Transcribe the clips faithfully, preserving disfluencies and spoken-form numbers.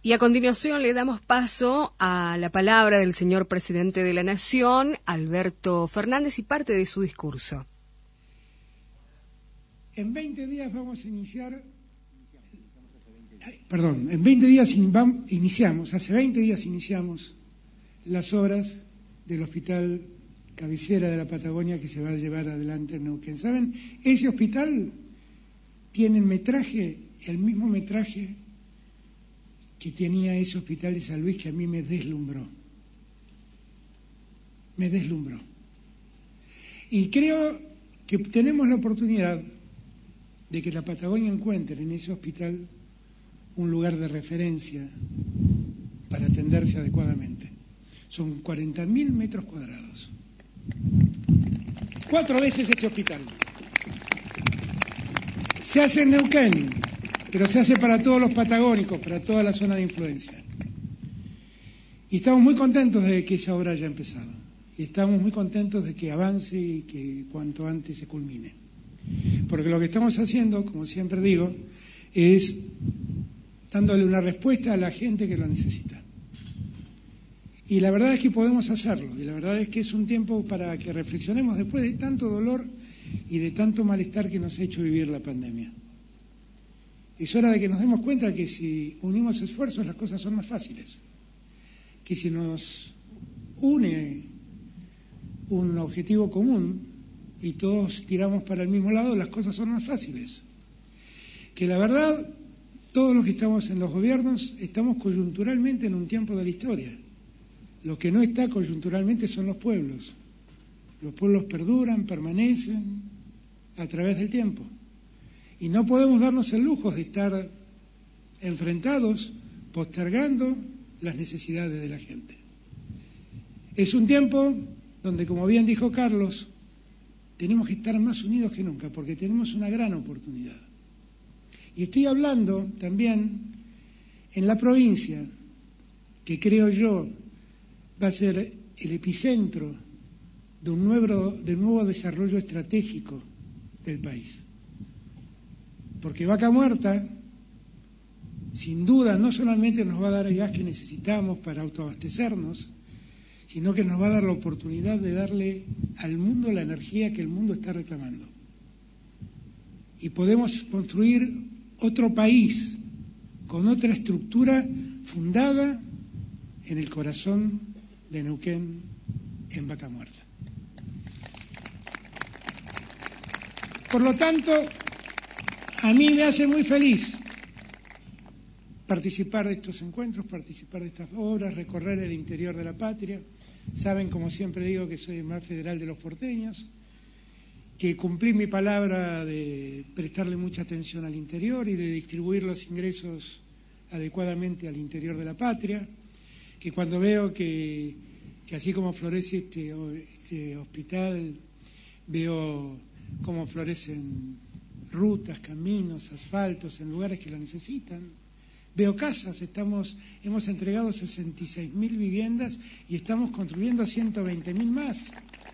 Y a continuación le damos paso a la palabra del señor presidente de la Nación, Alberto Fernández, y parte de su discurso. En veinte días vamos a iniciar, perdón, en veinte días iniciamos, hace veinte días iniciamos las obras del hospital cabecera de la Patagonia que se va a llevar adelante en Neuquén. ¿Saben? Ese hospital tiene el metraje, el mismo metraje que tenía ese hospital de San Luis, que a mí me deslumbró. Me deslumbró. Y creo que tenemos la oportunidad de que la Patagonia encuentre en ese hospital un lugar de referencia para atenderse adecuadamente. Son cuarenta mil metros cuadrados. Cuatro veces este hospital. Se hace en Neuquén, pero se hace para todos los patagónicos, para toda la zona de influencia. Y estamos muy contentos de que esa obra haya empezado. Y estamos muy contentos de que avance y que cuanto antes se culmine. Porque lo que estamos haciendo, como siempre digo, es dándole una respuesta a la gente que lo necesita. Y la verdad es que podemos hacerlo. Y la verdad es que es un tiempo para que reflexionemos después de tanto dolor y de tanto malestar que nos ha hecho vivir la pandemia. Es hora de que nos demos cuenta que si unimos esfuerzos las cosas son más fáciles, que si nos une un objetivo común y todos tiramos para el mismo lado, las cosas son más fáciles. Que la verdad, todos los que estamos en los gobiernos estamos coyunturalmente en un tiempo de la historia. Lo que no está coyunturalmente son los pueblos. Los pueblos perduran, permanecen a través del tiempo. Y no podemos darnos el lujo de estar enfrentados, postergando las necesidades de la gente. Es un tiempo donde, como bien dijo Carlos, tenemos que estar más unidos que nunca, porque tenemos una gran oportunidad. Y estoy hablando también en la provincia, que creo yo va a ser el epicentro de un nuevo, de un nuevo desarrollo estratégico del país. Porque Vaca Muerta, sin duda, no solamente nos va a dar el gas que necesitamos para autoabastecernos, sino que nos va a dar la oportunidad de darle al mundo la energía que el mundo está reclamando. Y podemos construir otro país con otra estructura fundada en el corazón de Neuquén, en Vaca Muerta. Por lo tanto, a mí me hace muy feliz participar de estos encuentros, participar de estas obras, recorrer el interior de la patria. Saben, como siempre digo, que soy el más federal de los porteños, que cumplí mi palabra de prestarle mucha atención al interior y de distribuir los ingresos adecuadamente al interior de la patria, que cuando veo que, que así como florece este, este hospital, veo cómo florecen rutas, caminos, asfaltos en lugares que lo necesitan. Veo casas, estamos, hemos entregado sesenta y seis mil viviendas y estamos construyendo ciento veinte mil más.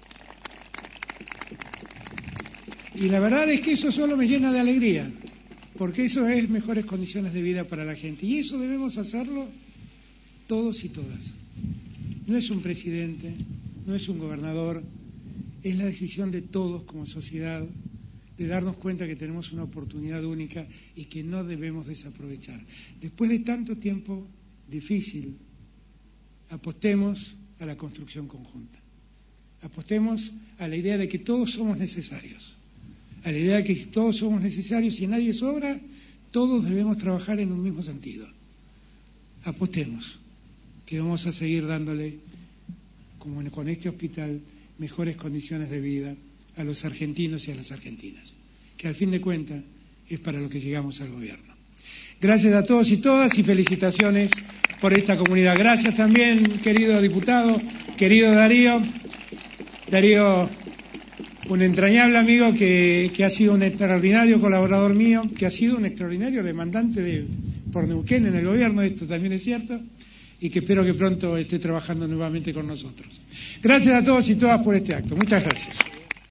Y la verdad es que eso solo me llena de alegría, porque eso es mejores condiciones de vida para la gente. Y eso debemos hacerlo todos y todas. No es un presidente, no es un gobernador, es la decisión de todos como sociedad de darnos cuenta que tenemos una oportunidad única y que no debemos desaprovechar. Después de tanto tiempo difícil, apostemos a la construcción conjunta. Apostemos a la idea de que todos somos necesarios. A la idea de que todos somos necesarios y nadie sobra, todos debemos trabajar en un mismo sentido. Apostemos que vamos a seguir dándole, como con este hospital, mejores condiciones de vida a los argentinos y a las argentinas, que al fin de cuentas es para lo que llegamos al gobierno. Gracias a todos y todas y felicitaciones por esta comunidad. Gracias también, querido diputado, querido Darío. Darío, un entrañable amigo que, que ha sido un extraordinario colaborador mío, que ha sido un extraordinario demandante de, por Neuquén en el gobierno, esto también es cierto, y que espero que pronto esté trabajando nuevamente con nosotros. Gracias a todos y todas por este acto. Muchas gracias.